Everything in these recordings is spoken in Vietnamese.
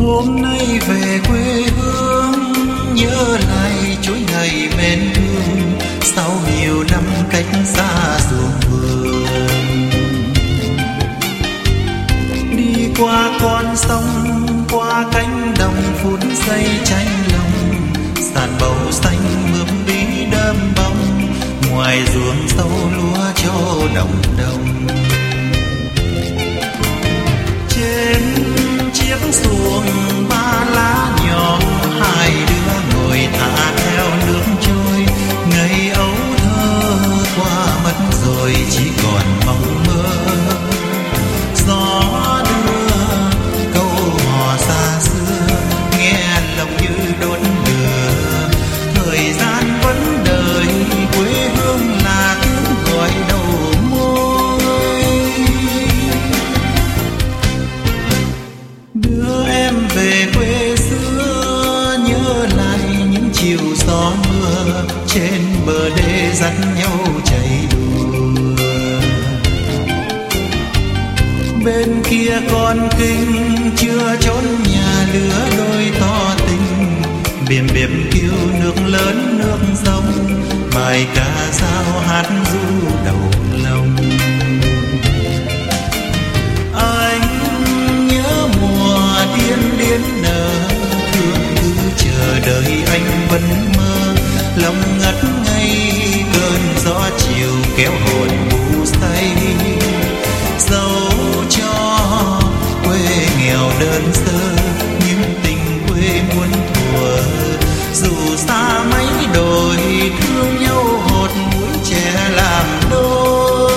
Hôm nay về quê hương, nhớ lại chuỗi ngày mến thương, sau nhiều năm cách xa ruộng vườn. Đi qua con sông, qua cánh đồng phút giây tranh lòng, sàn bầu xanh mướp bí đơm bông, ngoài ruộng sâu lúa cho đồng đồng. Trên chiếc xuồng ba lá nhỏ, hai đứa ngồi thả theo nước trôi. Ngày ấu thơ qua mất rồi, chỉ còn mong mơ. Gió đưa câu hò xa xưa, nghe lòng như đốt lửa. Thời gian vẫn đợi, quê hương là tiếng gọi đầu môi. Đưa em về quê xưa, nhớ lại những chiều gió mưa, trên bờ đê dắt nhau chạy đùa. Bên kia con kinh chưa chốn nhà lứa đôi tỏ tình, biềm biềm kêu nước lớn nước sông, bài ca dao hát ru đầu lòng. Anh nhớ mùa điên điên nở, thương cứ chờ đợi anh vẫn mơ. Lòng ngất ngây cơn gió chiều kéo hồn ngủ say, dẫu cho quê nghèo đơn sơ, nhưng tình quê muôn thuở. Dù xa mấy đồi, thương nhau hột mũi trẻ làm đôi.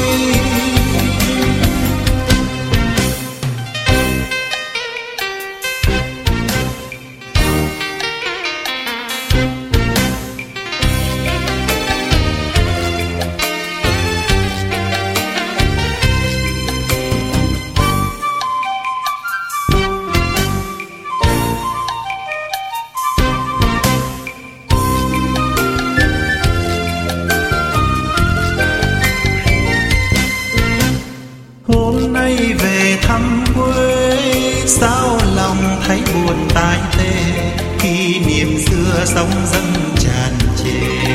Hôm nay về thăm quê, sao lòng thấy buồn tai tê, kỷ niệm xưa sóng dâng tràn trề.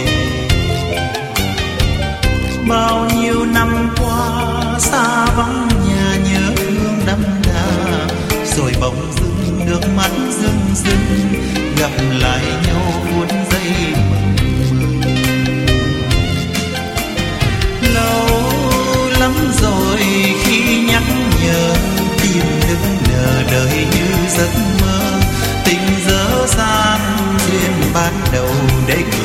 Bao nhiêu năm qua xa vắng nhà, nhớ thương đậm đà, rồi bỗng dưng nước mắt rưng rưng, gặp lại nhau phút giây mừng. Lâu lắm rồi khi nhắc nhở, tim nức nở đời như giấc mơ. Tình dở dang duyên ban đầu để